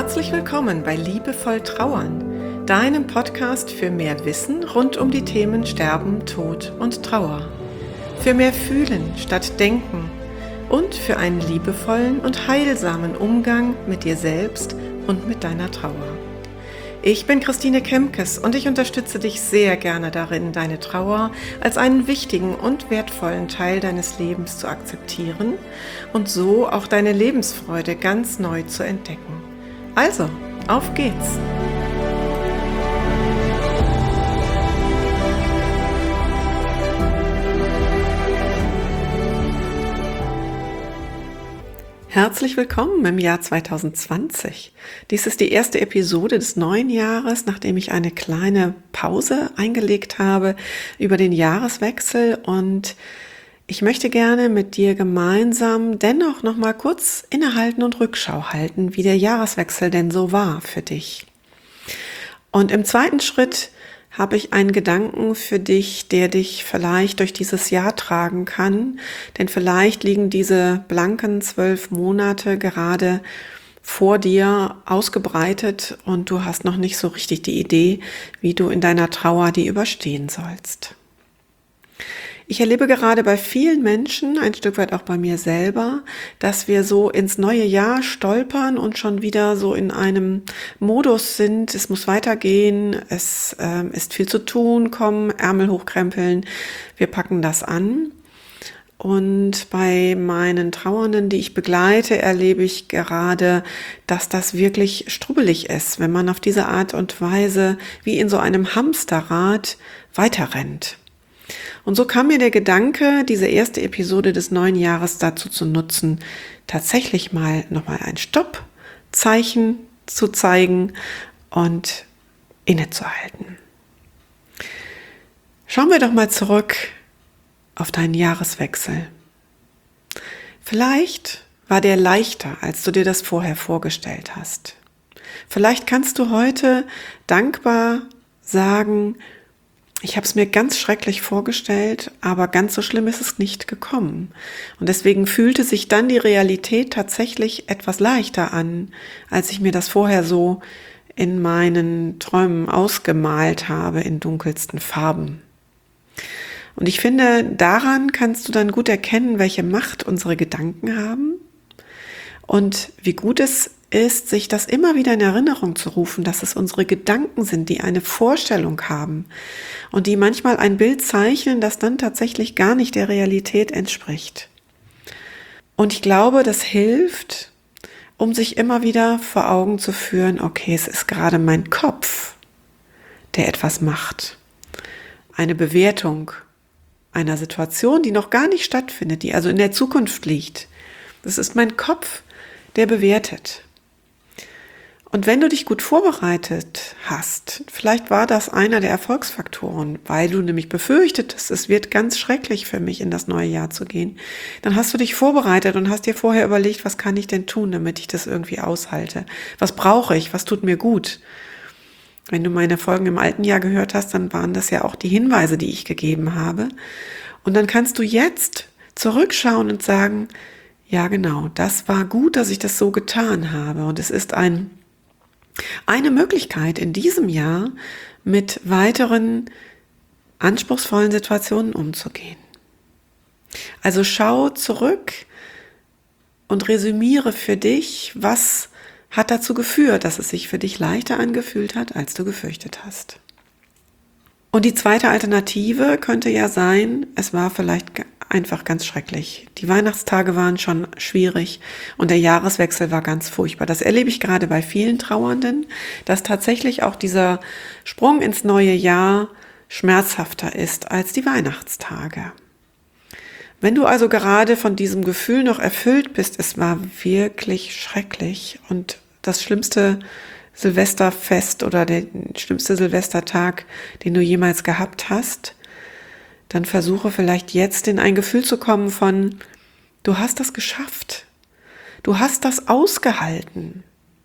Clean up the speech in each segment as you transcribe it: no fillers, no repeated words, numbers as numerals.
Herzlich willkommen bei Liebevoll Trauern, deinem Podcast für mehr Wissen rund um die Themen Sterben, Tod und Trauer. Für mehr Fühlen statt Denken und für einen liebevollen und heilsamen Umgang mit dir selbst und mit deiner Trauer. Ich bin Christine Kemkes und ich unterstütze dich sehr gerne darin, deine Trauer als einen wichtigen und wertvollen Teil deines Lebens zu akzeptieren und so auch deine Lebensfreude ganz neu zu entdecken. Also, auf geht's! Herzlich willkommen im Jahr 2020. Dies ist die erste Episode des neuen Jahres, nachdem ich eine kleine Pause eingelegt habe über den Jahreswechsel, und ich möchte gerne mit dir gemeinsam dennoch noch mal kurz innehalten und Rückschau halten, wie der Jahreswechsel denn so war für dich. Und im zweiten Schritt habe ich einen Gedanken für dich, der dich vielleicht durch dieses Jahr tragen kann. Denn vielleicht liegen diese blanken 12 Monate gerade vor dir ausgebreitet und du hast noch nicht so richtig die Idee, wie du in deiner Trauer die überstehen sollst. Ich erlebe gerade bei vielen Menschen, ein Stück weit auch bei mir selber, dass wir so ins neue Jahr stolpern und schon wieder so in einem Modus sind, es muss weitergehen, es ist viel zu tun, komm, Ärmel hochkrempeln, wir packen das an. Und bei meinen Trauernden, die ich begleite, erlebe ich gerade, dass das wirklich strubbelig ist, wenn man auf diese Art und Weise wie in so einem Hamsterrad weiterrennt. Und so kam mir der Gedanke, diese erste Episode des neuen Jahres dazu zu nutzen, tatsächlich nochmal ein Stoppzeichen zu zeigen und innezuhalten. Schauen wir doch mal zurück auf deinen Jahreswechsel. Vielleicht war der leichter, als du dir das vorher vorgestellt hast. Vielleicht kannst du heute dankbar sagen, ich habe es mir ganz schrecklich vorgestellt, aber ganz so schlimm ist es nicht gekommen. Und deswegen fühlte sich dann die Realität tatsächlich etwas leichter an, als ich mir das vorher so in meinen Träumen ausgemalt habe in dunkelsten Farben. Und ich finde, daran kannst du dann gut erkennen, welche Macht unsere Gedanken haben und wie gut es ist, sich das immer wieder in Erinnerung zu rufen, dass es unsere Gedanken sind, die eine Vorstellung haben und die manchmal ein Bild zeichnen, das dann tatsächlich gar nicht der Realität entspricht. Und ich glaube, das hilft, um sich immer wieder vor Augen zu führen, okay, es ist gerade mein Kopf, der etwas macht. Eine Bewertung einer Situation, die noch gar nicht stattfindet, die also in der Zukunft liegt. Das ist mein Kopf, der bewertet. Und wenn du dich gut vorbereitet hast, vielleicht war das einer der Erfolgsfaktoren, weil du nämlich befürchtetest, es wird ganz schrecklich für mich, in das neue Jahr zu gehen, dann hast du dich vorbereitet und hast dir vorher überlegt, was kann ich denn tun, damit ich das irgendwie aushalte? Was brauche ich? Was tut mir gut? Wenn du meine Folgen im alten Jahr gehört hast, dann waren das ja auch die Hinweise, die ich gegeben habe. Und dann kannst du jetzt zurückschauen und sagen, ja genau, das war gut, dass ich das so getan habe. Und es ist eine Möglichkeit in diesem Jahr, mit weiteren anspruchsvollen Situationen umzugehen. Also schau zurück und resümiere für dich, was hat dazu geführt, dass es sich für dich leichter angefühlt hat, als du gefürchtet hast. Und die zweite Alternative könnte ja sein, es war vielleicht einfach ganz schrecklich. Die Weihnachtstage waren schon schwierig und der Jahreswechsel war ganz furchtbar. Das erlebe ich gerade bei vielen Trauernden, dass tatsächlich auch dieser Sprung ins neue Jahr schmerzhafter ist als die Weihnachtstage. Wenn du also gerade von diesem Gefühl noch erfüllt bist, es war wirklich schrecklich und das schlimmste Silvesterfest oder der schlimmste Silvestertag, den du jemals gehabt hast, dann versuche vielleicht jetzt in ein Gefühl zu kommen von, du hast das geschafft, du hast das ausgehalten.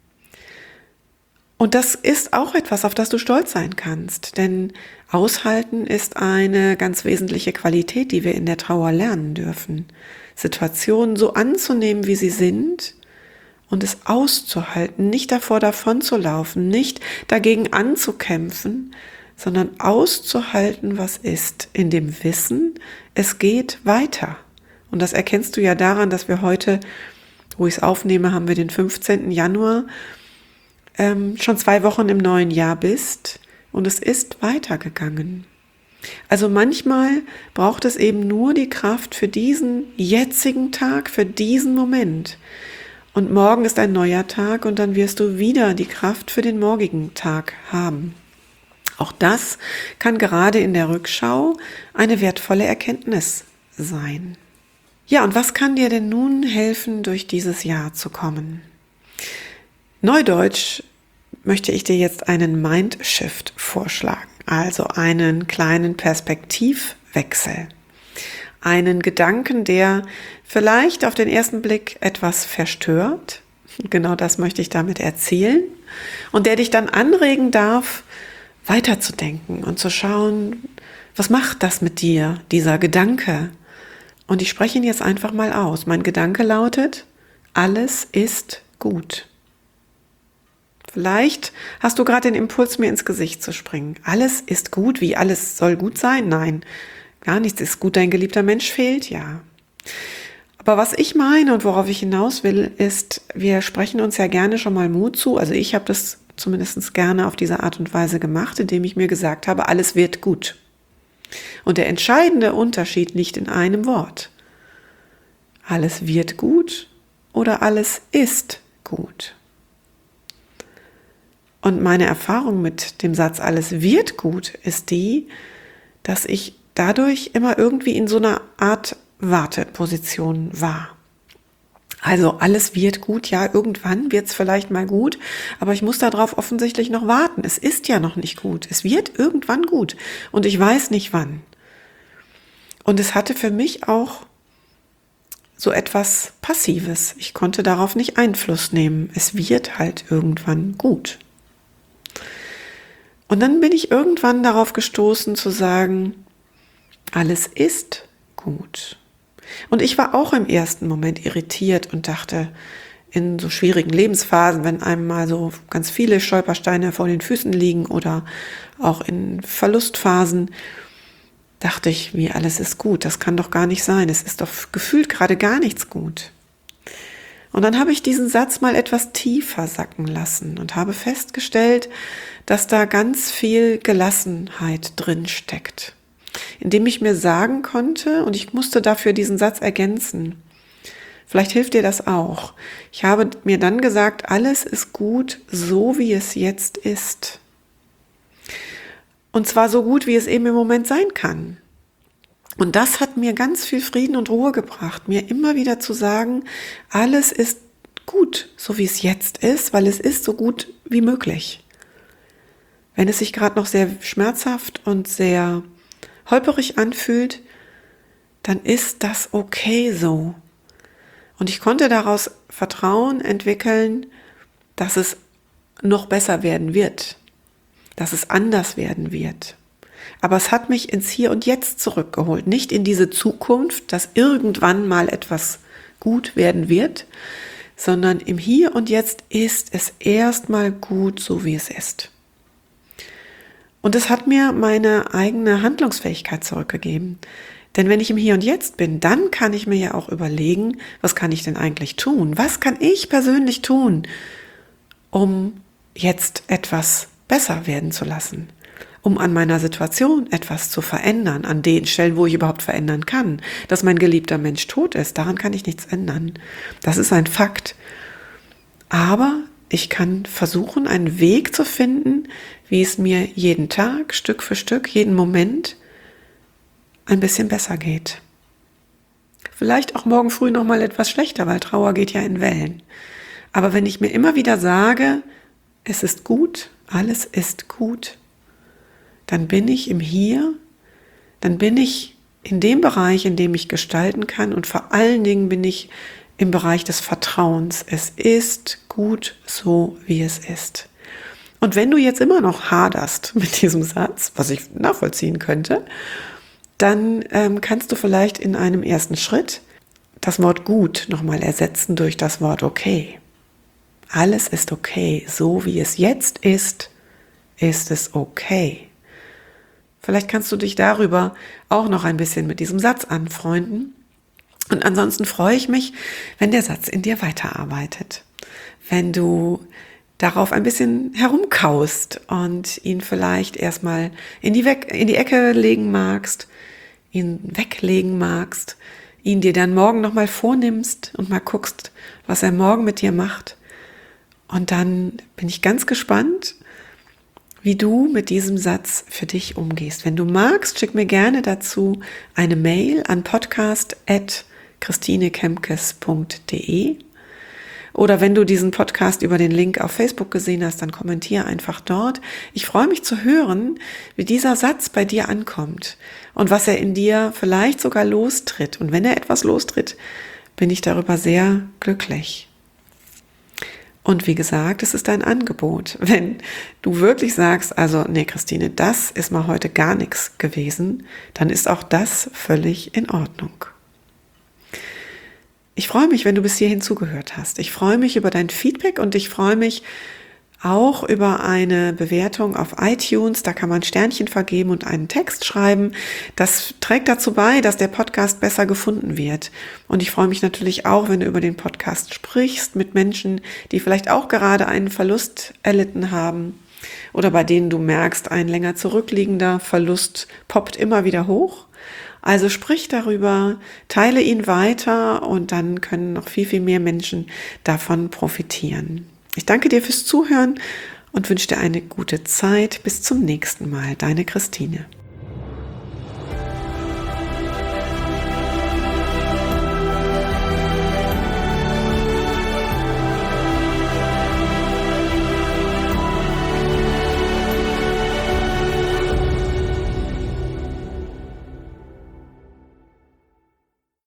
Und das ist auch etwas, auf das du stolz sein kannst, denn aushalten ist eine ganz wesentliche Qualität, die wir in der Trauer lernen dürfen. Situationen so anzunehmen, wie sie sind und es auszuhalten, nicht davon zu laufen, nicht dagegen anzukämpfen, sondern auszuhalten, was ist, in dem Wissen, es geht weiter. Und das erkennst du ja daran, dass wir heute, wo ich es aufnehme, haben wir den 15. Januar, schon 2 Wochen im neuen Jahr bist und es ist weitergegangen. Also manchmal braucht es eben nur die Kraft für diesen jetzigen Tag, für diesen Moment. Und morgen ist ein neuer Tag und dann wirst du wieder die Kraft für den morgigen Tag haben. Auch das kann gerade in der Rückschau eine wertvolle Erkenntnis sein. Ja, und was kann dir denn nun helfen, durch dieses Jahr zu kommen? Neudeutsch möchte ich dir jetzt einen Mindshift vorschlagen, also einen kleinen Perspektivwechsel. Einen Gedanken, der vielleicht auf den ersten Blick etwas verstört, genau das möchte ich damit erzählen, und der dich dann anregen darf, weiterzudenken und zu schauen, was macht das mit dir, dieser Gedanke? Und ich spreche ihn jetzt einfach mal aus. Mein Gedanke lautet, alles ist gut. Vielleicht hast du gerade den Impuls, mir ins Gesicht zu springen. Alles ist gut, wie alles soll gut sein? Nein, gar nichts ist gut, dein geliebter Mensch fehlt, ja. Aber was ich meine und worauf ich hinaus will, ist, wir sprechen uns ja gerne schon mal Mut zu. Also ich habe das zumindest gerne auf diese Art und Weise gemacht, indem ich mir gesagt habe, alles wird gut. Und der entscheidende Unterschied liegt in einem Wort. Alles wird gut oder alles ist gut. Und meine Erfahrung mit dem Satz alles wird gut ist die, dass ich dadurch immer irgendwie in so einer Art Warteposition war. Also alles wird gut, ja, irgendwann wird es vielleicht mal gut, aber ich muss darauf offensichtlich noch warten. Es ist ja noch nicht gut. Es wird irgendwann gut und ich weiß nicht wann. Und es hatte für mich auch so etwas Passives. Ich konnte darauf nicht Einfluss nehmen. Es wird halt irgendwann gut. Und dann bin ich irgendwann darauf gestoßen zu sagen, alles ist gut. Und ich war auch im ersten Moment irritiert und dachte, in so schwierigen Lebensphasen, wenn einem mal so ganz viele Stolpersteine vor den Füßen liegen oder auch in Verlustphasen, dachte ich, wie alles ist gut, das kann doch gar nicht sein, es ist doch gefühlt gerade gar nichts gut. Und dann habe ich diesen Satz mal etwas tiefer sacken lassen und habe festgestellt, dass da ganz viel Gelassenheit drin steckt. Indem ich mir sagen konnte, und ich musste dafür diesen Satz ergänzen, vielleicht hilft dir das auch. Ich habe mir dann gesagt, alles ist gut, so wie es jetzt ist. Und zwar so gut, wie es eben im Moment sein kann. Und das hat mir ganz viel Frieden und Ruhe gebracht, mir immer wieder zu sagen, alles ist gut, so wie es jetzt ist, weil es ist so gut wie möglich. Wenn es sich gerade noch sehr schmerzhaft und sehr holperig anfühlt, dann ist das okay so. Und ich konnte daraus Vertrauen entwickeln, dass es noch besser werden wird, dass es anders werden wird. Aber es hat mich ins Hier und Jetzt zurückgeholt, nicht in diese Zukunft, dass irgendwann mal etwas gut werden wird, sondern im Hier und Jetzt ist es erstmal gut, so wie es ist. Und es hat mir meine eigene Handlungsfähigkeit zurückgegeben. Denn wenn ich im Hier und Jetzt bin, dann kann ich mir ja auch überlegen, was kann ich denn eigentlich tun? Was kann ich persönlich tun, um jetzt etwas besser werden zu lassen? Um an meiner Situation etwas zu verändern, an den Stellen, wo ich überhaupt verändern kann. Dass mein geliebter Mensch tot ist, daran kann ich nichts ändern. Das ist ein Fakt. Aber ich kann versuchen, einen Weg zu finden, wie es mir jeden Tag, Stück für Stück, jeden Moment ein bisschen besser geht. Vielleicht auch morgen früh noch mal etwas schlechter, weil Trauer geht ja in Wellen. Aber wenn ich mir immer wieder sage, es ist gut, alles ist gut, dann bin ich im Hier, dann bin ich in dem Bereich, in dem ich gestalten kann und vor allen Dingen bin ich im Bereich des Vertrauens. Es ist gut so, wie es ist. Und wenn du jetzt immer noch haderst mit diesem Satz, was ich nachvollziehen könnte, dann kannst du vielleicht in einem ersten Schritt das Wort gut nochmal ersetzen durch das Wort okay. alles ist okay. So wie es jetzt ist, ist es okay. Vielleicht kannst du dich darüber auch noch ein bisschen mit diesem Satz anfreunden. Und ansonsten freue ich mich, wenn der Satz in dir weiterarbeitet. Wenn du darauf ein bisschen herumkaust und ihn vielleicht erstmal in die Ecke legen magst, ihn weglegen magst, ihn dir dann morgen nochmal vornimmst und mal guckst, was er morgen mit dir macht. Und dann bin ich ganz gespannt, wie du mit diesem Satz für dich umgehst. Wenn du magst, schick mir gerne dazu eine Mail an podcast@christinekemkes.de. Oder wenn du diesen Podcast über den Link auf Facebook gesehen hast, dann kommentiere einfach dort. Ich freue mich zu hören, wie dieser Satz bei dir ankommt und was er in dir vielleicht sogar lostritt. Und wenn er etwas lostritt, bin ich darüber sehr glücklich. Und wie gesagt, es ist ein Angebot. Wenn du wirklich sagst, also nee, Christine, das ist mal heute gar nichts gewesen, dann ist auch das völlig in Ordnung. Ich freue mich, wenn du bis hierhin zugehört hast. Ich freue mich über dein Feedback und ich freue mich auch über eine Bewertung auf iTunes. Da kann man Sternchen vergeben und einen Text schreiben. Das trägt dazu bei, dass der Podcast besser gefunden wird. Und ich freue mich natürlich auch, wenn du über den Podcast sprichst mit Menschen, die vielleicht auch gerade einen Verlust erlitten haben oder bei denen du merkst, ein länger zurückliegender Verlust poppt immer wieder hoch. Also sprich darüber, teile ihn weiter und dann können noch viel, viel mehr Menschen davon profitieren. Ich danke dir fürs Zuhören und wünsche dir eine gute Zeit. Bis zum nächsten Mal. Deine Christine.